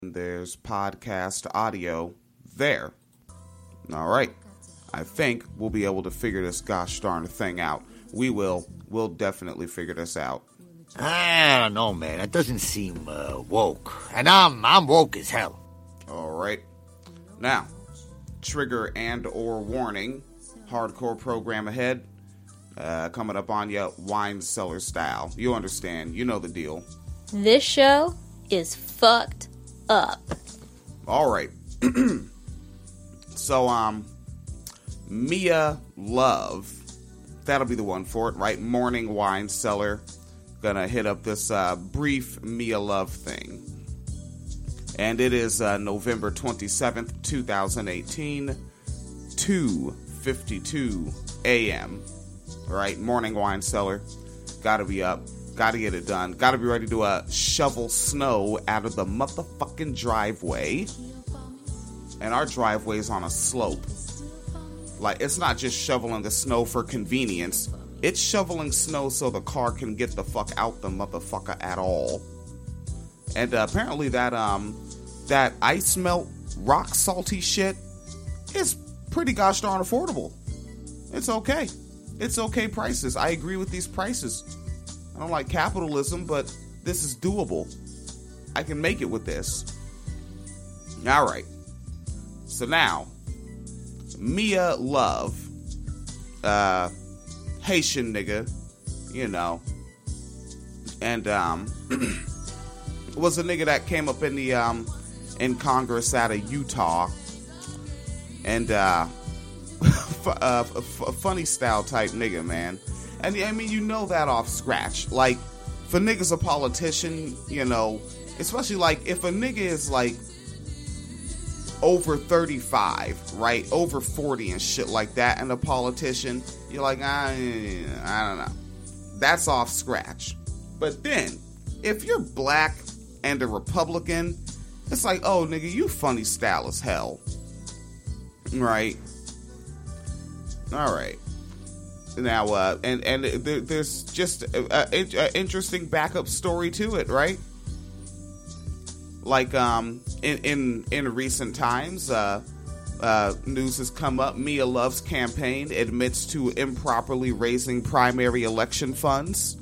There's podcast audio there. All right. I think we'll be able to figure this gosh darn thing out. We will. We'll definitely figure this out. I don't know, man. That doesn't seem woke. And I'm woke as hell. All right. Now, trigger and or warning. Hardcore program ahead. Coming up on you, wine cellar style. You understand. You know the deal. This show is fucked up. All right. So, Mia Love. That'll be the one for it, right? Morning Wine Cellar. Gonna hit up this brief Mia Love thing. And it is November 27th, 2018, 2:52 a.m. Right? Morning Wine Cellar. Gotta be up. Gotta get it done. Gotta be ready to shovel snow out of the motherfucking driveway. And our driveway's on a slope. Like, it's not just shoveling the snow for convenience. It's shoveling snow so the car can get the fuck out the motherfucker at all. And apparently that ice melt rock salty shit is pretty gosh darn affordable. It's okay. It's okay prices. I agree with these prices. I don't like capitalism, but this is doable. I can make it with this. All right. So now, Mia Love, Haitian nigga, you know, and was a nigga that came up in the in Congress out of Utah, and a funny style type nigga, man. And I mean, you know that off scratch. Like, if a nigga's a politician, you know, especially like if a nigga is like over 35, right? Over 40 and shit like that, and a politician, you're like, I don't know. That's off scratch. But then, if you're black and a Republican, it's like, oh, nigga, you funny style as hell. Right? All right. Now, and there's just an interesting backup story to it, right? Like, in recent times, news has come up. Mia Love's campaign admits to improperly raising primary election funds.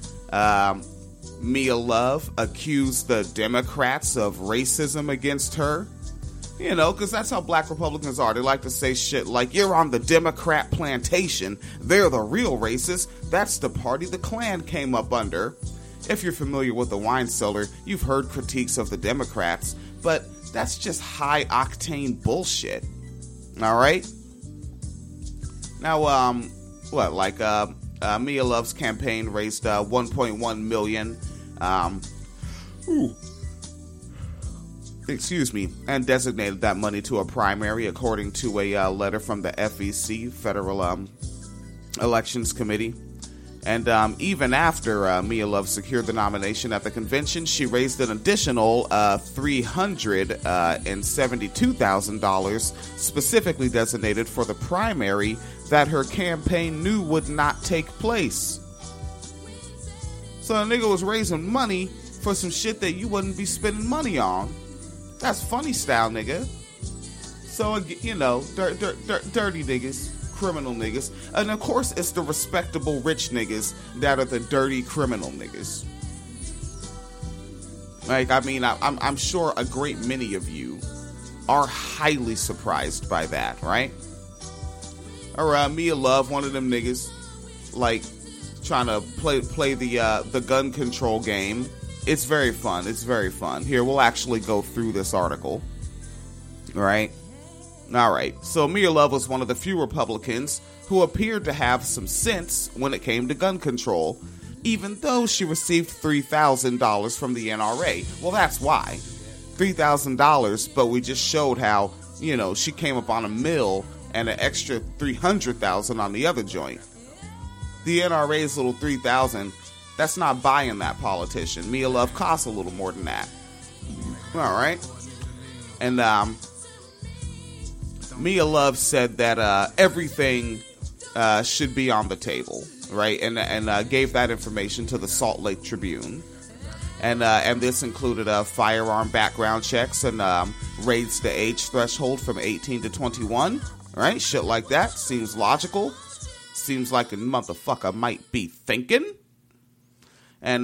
Mia Love accused the Democrats of racism against her. You know, because that's how black Republicans are. They like to say shit like, you're on the Democrat plantation. They're the real racists. That's the party the Klan came up under. If you're familiar with the Wine Cellar, you've heard critiques of the Democrats, but that's just high-octane bullshit. All right? Now, Mia Love's campaign raised $1.1 million. And designated that money to a primary, according to a letter from the FEC, Federal Elections Committee. And even after Mia Love secured the nomination at the convention, she raised an additional $372,000 specifically designated for the primary that her campaign knew would not take place. So a nigga was raising money for some shit that you wouldn't be spending money on. That's funny style, nigga. So, you know, dirty niggas. Criminal niggas, and of course it's the respectable rich niggas that are the dirty criminal niggas. Like, I mean, I'm sure a great many of you are highly surprised by that, right? Or Mia Love, one of them niggas, like trying to play the gun control game. It's very fun. It's very fun. Here, we'll actually go through this article, right? All right, so Mia Love was one of the few Republicans who appeared to have some sense when it came to gun control, even though she received $3,000 from the NRA. Well, that's why. $3,000, but we just showed how, you know, she came up on $1 million and an extra $300,000 on the other joint. The NRA's little $3,000, that's not buying that politician. Mia Love costs a little more than that. All right, and Mia Love said that everything should be on the table, right? And gave that information to the Salt Lake Tribune. And this included firearm background checks and raised the age threshold from 18 to 21. Right? Shit like that. Seems logical. Seems like a motherfucker might be thinking. And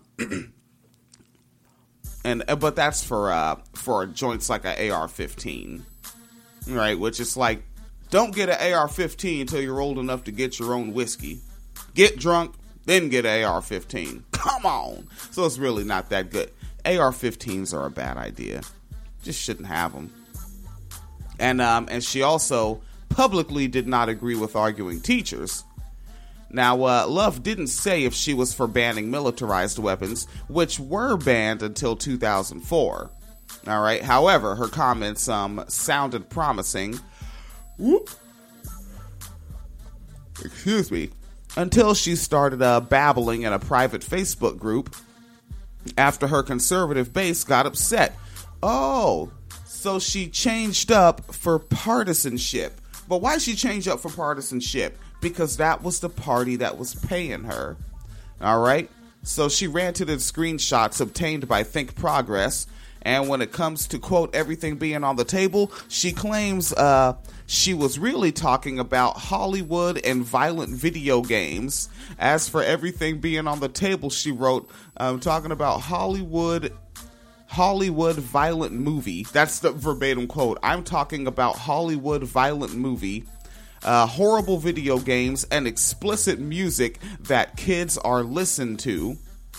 but that's for joints like an AR-15. Right? Which is like, don't get an AR-15 until you're old enough to get your own whiskey. Get drunk, then get an AR-15. Come on. So it's really not that good. AR-15s are a bad idea. Just shouldn't have them. And she also publicly did not agree with arguing teachers. Now, Love didn't say if she was for banning militarized weapons, which were banned until 2004. All right. However, her comments sounded promising. Whoop. Excuse me. Until she started babbling in a private Facebook group after her conservative base got upset. Oh, so she changed up for partisanship. But why she change up for partisanship? Because that was the party that was paying her. All right. So she ranted in screenshots obtained by Think Progress. And when it comes to, quote, everything being on the table, she claims she was really talking about Hollywood and violent video games. As for everything being on the table, she wrote, I'm talking about Hollywood violent movie. That's the verbatim quote. I'm talking about Hollywood violent movie, horrible video games, and explicit music that kids are listened to.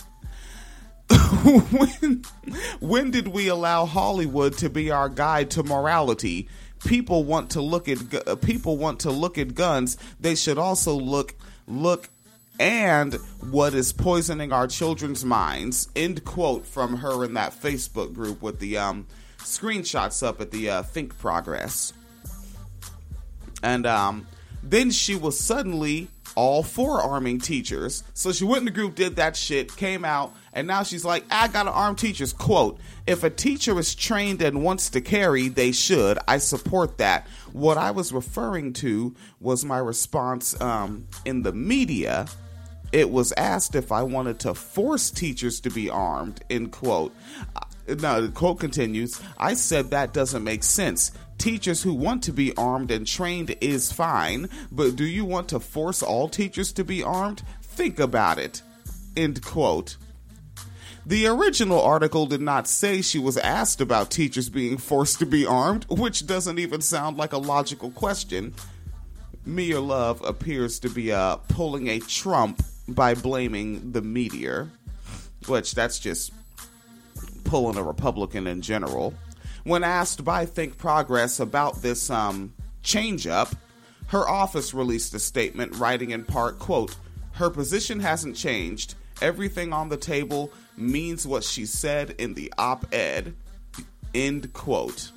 When did we allow Hollywood to be our guide to morality? People want to look at guns. They should also look and what is poisoning our children's minds. End quote from her in that Facebook group with the screenshots up at the Think Progress. And then she was suddenly all for arming teachers. So she went in the group, did that shit, came out, and now she's like, I gotta arm teachers. Quote, if a teacher is trained and wants to carry, they should. I support that. What I was referring to was my response in the media. It was asked if I wanted to force teachers to be armed, end quote. No, the quote continues, I said that doesn't make sense. Teachers who want to be armed and trained is fine, but do you want to force all teachers to be armed? Think about it. End quote. The original article did not say she was asked about teachers being forced to be armed, which doesn't even sound like a logical question. Mia Love appears to be pulling a Trump by blaming the media, which that's just pulling a Republican in general. When asked by Think Progress about this change-up, her office released a statement writing in part, quote, her position hasn't changed. Everything on the table means what she said in the op-ed, end quote.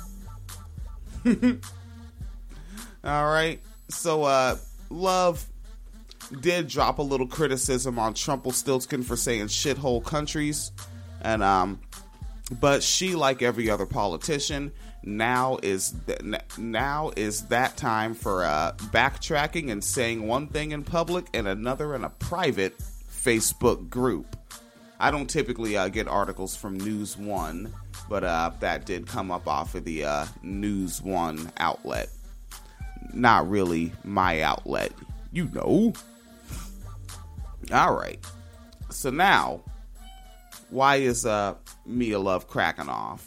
All right. So, Love did drop a little criticism on Trumpelstiltskin for saying shithole countries. And, but she, like every other politician, now is that time for backtracking and saying one thing in public and another in a private Facebook group. I don't typically get articles from News One, but that did come up off of the News One outlet. Not really my outlet, you know. All right. So now, why is Mia Love cracking off?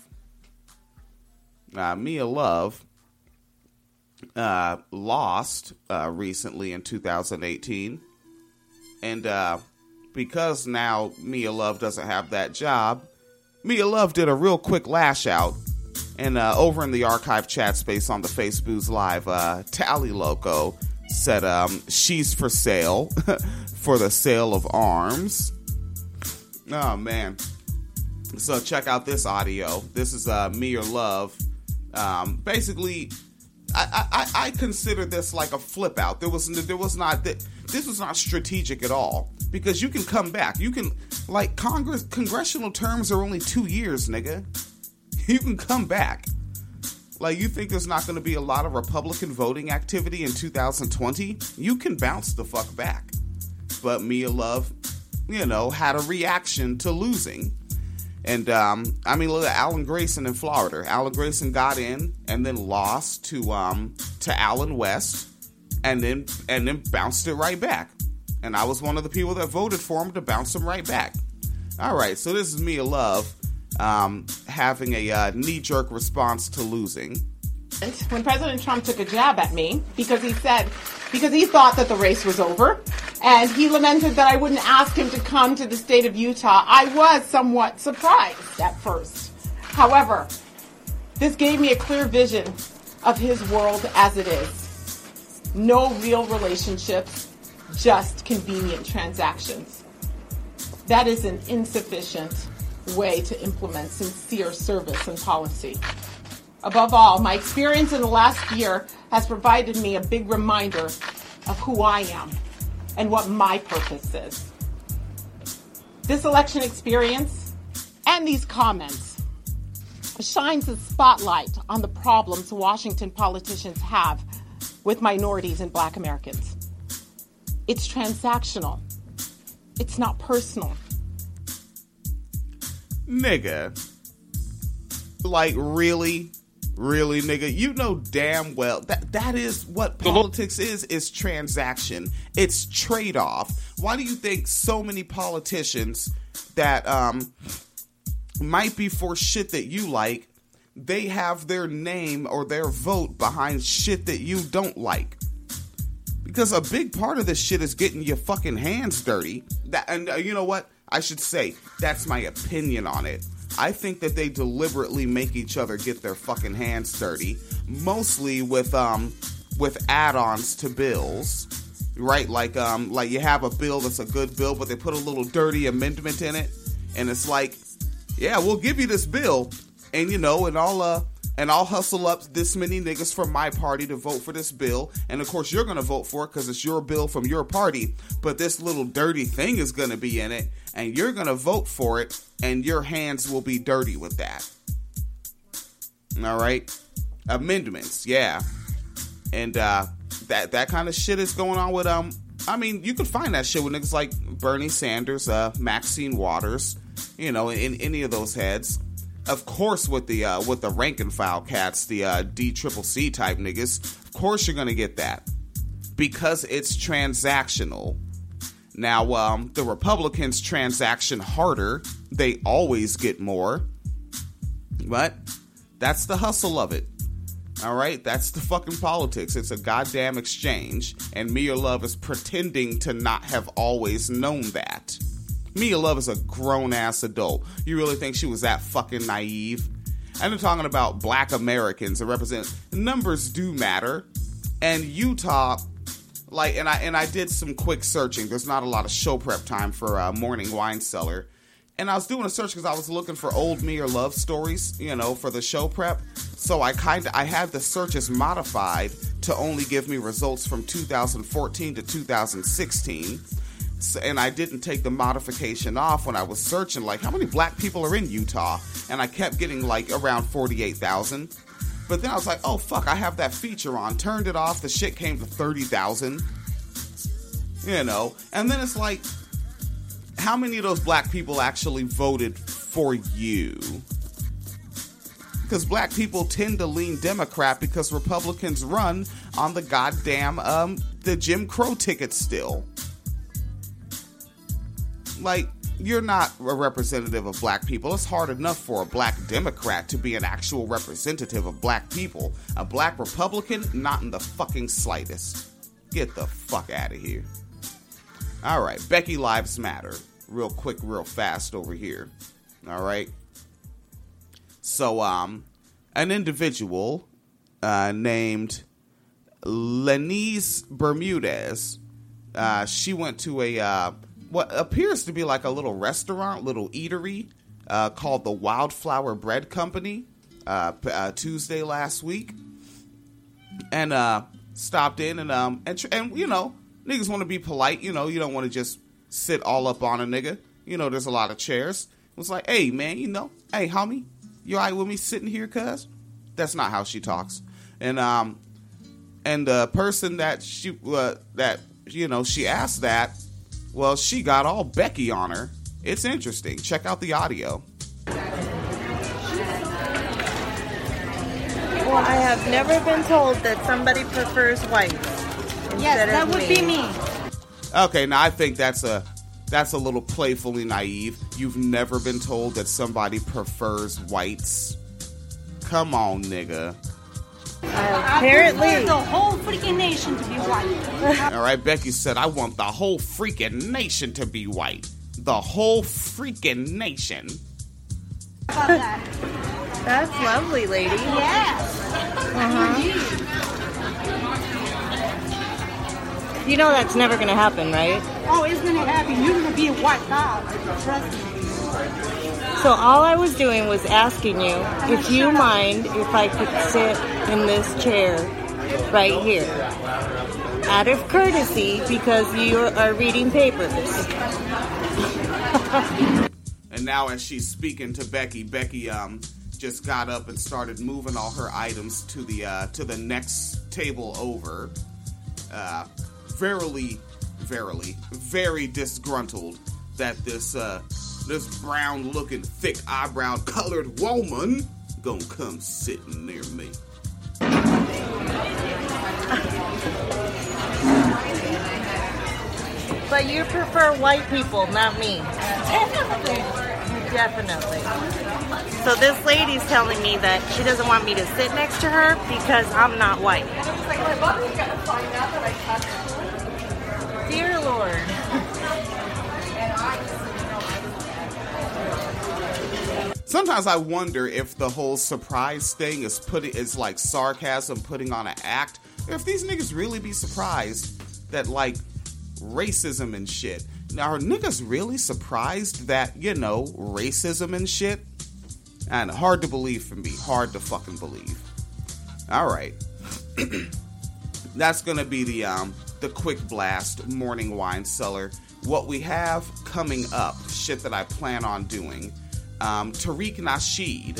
Mia Love lost recently in 2018, and because now Mia Love doesn't have that job, Mia Love did a real quick lash out, and over in the archive chat space on the Facebook's Live, Tally Loco said she's for sale for the sale of arms. Oh man. So check out this audio. This is Mia Love. Basically, I consider this like a flip out. This was not strategic at all, because you can come back. You can, like, congressional terms are only 2 years, nigga. You can come back. Like, you think there's not going to be a lot of Republican voting activity in 2020? You can bounce the fuck back. But Mia Love had a reaction to losing. And, look at Alan Grayson in Florida. Alan Grayson got in and then lost to Alan West and then bounced it right back. And I was one of the people that voted for him to bounce him right back. All right, so this is Mia Love having a knee-jerk response to losing. When President Trump took a jab at me because he thought that the race was over, and he lamented that I wouldn't ask him to come to the state of Utah, I was somewhat surprised at first. However, this gave me a clear vision of his world as it is. No real relationships, just convenient transactions. That is an insufficient way to implement sincere service and policy. Above all, my experience in the last year has provided me a big reminder of who I am and what my purpose is. This election experience and these comments shines a spotlight on the problems Washington politicians have with minorities and Black Americans. It's transactional. It's not personal. Nigga. Like, really? Really, nigga? You know damn well that is what politics is transaction. It's trade-off. Why do you think so many politicians that might be for shit that you like, they have their name or their vote behind shit that you don't like? Because a big part of this shit is getting your fucking hands dirty. And you know what? I should say, that's my opinion on it. I think that they deliberately make each other get their fucking hands dirty, mostly with add-ons to bills, right? Like you have a bill that's a good bill, but they put a little dirty amendment in it, and it's like, yeah, we'll give you this bill, and I'll hustle up this many niggas from my party to vote for this bill, and of course you're gonna vote for it because it's your bill from your party, but this little dirty thing is gonna be in it, and you're gonna vote for it, and your hands will be dirty with that. All right, amendments, yeah, and that kind of shit is going on with you can find that shit with niggas like Bernie Sanders, Maxine Waters, in any of those heads. Of course, with the rank and file cats, the DCCC type niggas, of course you're gonna get that because it's transactional. Now, the Republicans transaction harder; they always get more, but that's the hustle of it. All right, that's the fucking politics. It's a goddamn exchange, and Mia Love is pretending to not have always known that. Mia Love is a grown-ass adult. You really think she was that fucking naive? And I'm talking about Black Americans that represent... Numbers do matter. And Utah... And I did some quick searching. There's not a lot of show prep time for Morning Wine Cellar. And I was doing a search because I was looking for old Mia Love stories, for the show prep. So I had the searches modified to only give me results from 2014 to 2016. And I didn't take the modification off when I was searching, like, how many black people are in Utah? And I kept getting, like, around 48,000. But then I was like, oh, fuck, I have that feature on. Turned it off. The shit came to 30,000. And then it's like, how many of those black people actually voted for you? Because black people tend to lean Democrat because Republicans run on the goddamn, the Jim Crow ticket still. Like, you're not a representative of black people. It's hard enough for a black Democrat to be an actual representative of black people. A black Republican, not in the fucking slightest. Get the fuck out of here. All right, Becky Lives Matter. Real quick, real fast over here. All right. So, an individual named Lenise Bermudez, she went to a... what appears to be like a little restaurant, little eatery, called the Wildflower Bread Company, Tuesday last week, and stopped in and niggas want to be polite, you don't want to just sit all up on a nigga, there's a lot of chairs. It was like, hey man, hey homie, you alright with me sitting here, cuz? That's not how she talks, and the person that she asked that. Well, she got all Becky on her. It's interesting. Check out the audio. Well, I have never been told that somebody prefers whites. Yes, that would be me. Okay, now I think that's a little playfully naive. You've never been told that somebody prefers whites? Come on, nigga. Apparently. I want the whole freaking nation to be white. All right, Becky said, I want the whole freaking nation to be white. The whole freaking nation. How about that? That's lovely, lady. Yes. You know that's never going to happen, right? Oh, it's going to happen. You're going to be a white cow. Trust me. So all I was doing was asking you if you mind if I could sit in this chair right here. Out of courtesy, because you are reading papers. And now as she's speaking to Becky, Becky just got up and started moving all her items to the next table over. Very disgruntled that this brown-looking, thick eyebrow colored woman gonna come sitting near me. But you prefer white people, not me. Definitely. So this lady's telling me that she doesn't want me to sit next to her because I'm not white. Dear Lord. Sometimes I wonder if the whole surprise thing is like sarcasm, putting on an act. If these niggas really be surprised that, like, racism and shit. Now, are niggas really surprised that, racism and shit? And hard to believe for me. Hard to fucking believe. All right. That's going to be the quick blast morning wine cellar. What we have coming up, shit that I plan on doing. Tariq Nasheed,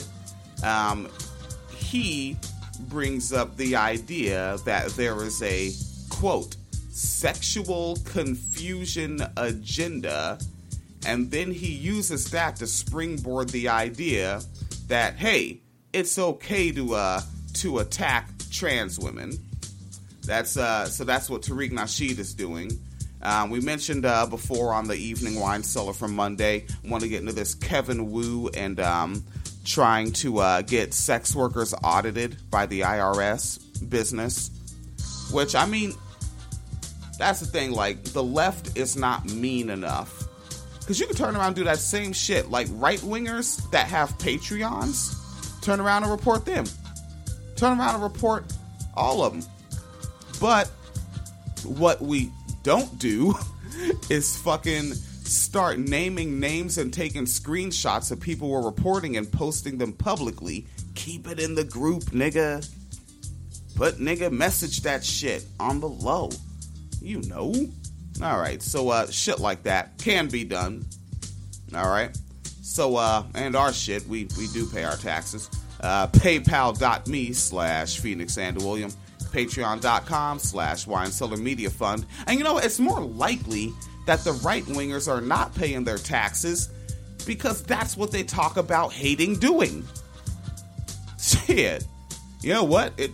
he brings up the idea that there is a, quote, sexual confusion agenda, and then he uses that to springboard the idea that, hey, it's okay to attack trans women. So that's what Tariq Nasheed is doing. We mentioned before on the Evening Wine Cellar from Monday, want to get into this Kevin Wu and trying to get sex workers audited by the IRS business. Which, I mean, that's the thing, like, the left is not mean enough. Because you can turn around and do that same shit. Like, right-wingers that have Patreons, turn around and report them. Turn around and report all of them. But what we don't do is fucking start naming names and taking screenshots of people we're reporting and posting them publicly. Keep it in the group, nigga. Message that shit on the low. You know. Alright, so shit like that can be done. Alright. So, and our shit, we do pay our taxes. PayPal.me/Phoenix and William. Patreon.com/Wine Cellar Media Fund. And you know, it's more likely that the right-wingers are not paying their taxes because that's what they talk about hating doing. Shit. You know what? Hey,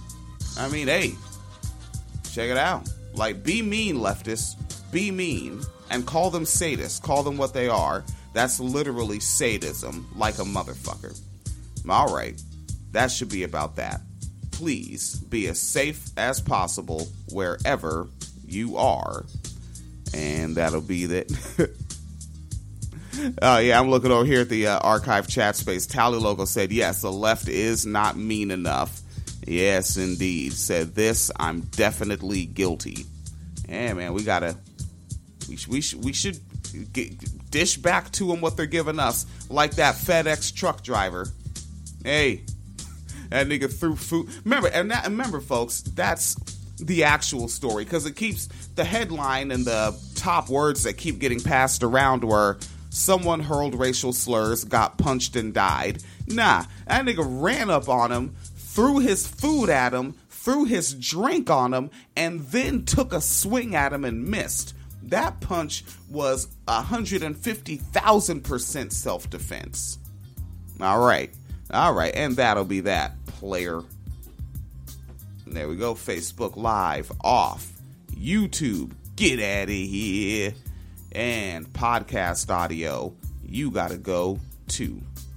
check it out. Like, be mean, leftists. Be mean. And call them sadists. Call them what they are. That's literally sadism, like a motherfucker. Alright. That should be about that. Please be as safe as possible wherever you are. And that'll be that. Yeah, I'm looking over here at the archive chat space. Tally Logo said, yes, the left is not mean enough. Yes, indeed. Said this, I'm definitely guilty. Yeah, man, we should dish back to them what they're giving us. Like that FedEx truck driver. Hey. That nigga threw food. Remember, folks, that's the actual story. Because it keeps the headline and the top words that keep getting passed around were someone hurled racial slurs, got punched, and died. Nah, that nigga ran up on him, threw his food at him, threw his drink on him, and then took a swing at him and missed. That punch was 150,000% self-defense. All right, and that'll be that, player. There we go. Facebook Live off. YouTube, get out of here. And podcast audio, you gotta go too.